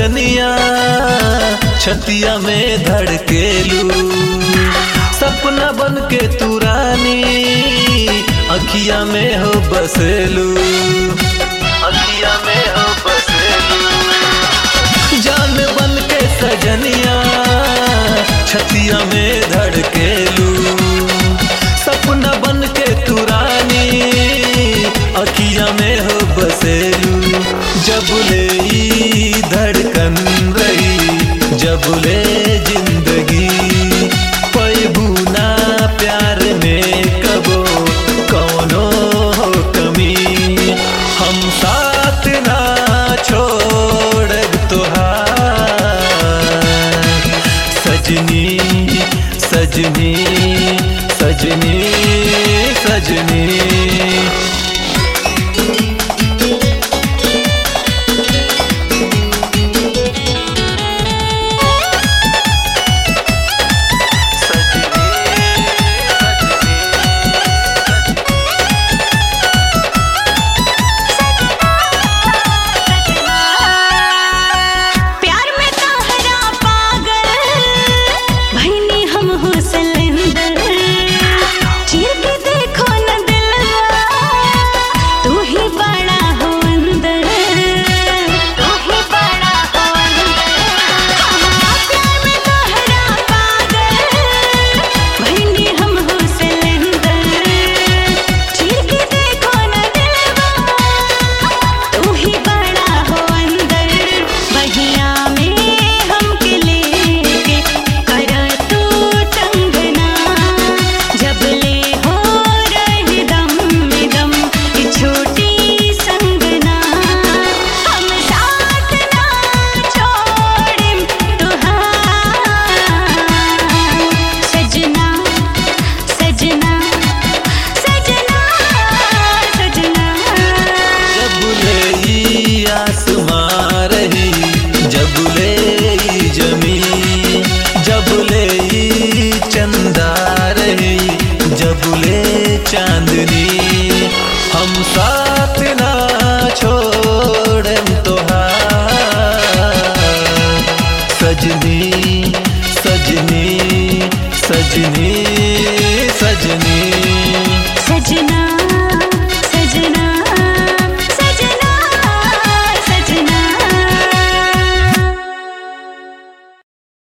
सजनिया छतिया में धड़केलू, सपना बन के तू रानी अखिया में हो बसेलू, अखिया में हो बसेलू। जान बन के सजनिया छतिया में धड़केलू, सपना बन के तू रानी अखिया में हो बसेलू। जब ले ई धड़कन रही, जब ले जिंदगी पैबू ना प्यार में कबो कौनो हो कमी, हम साथ ना छोड़ब तोहार सजनी सजनी सजनी सजनी।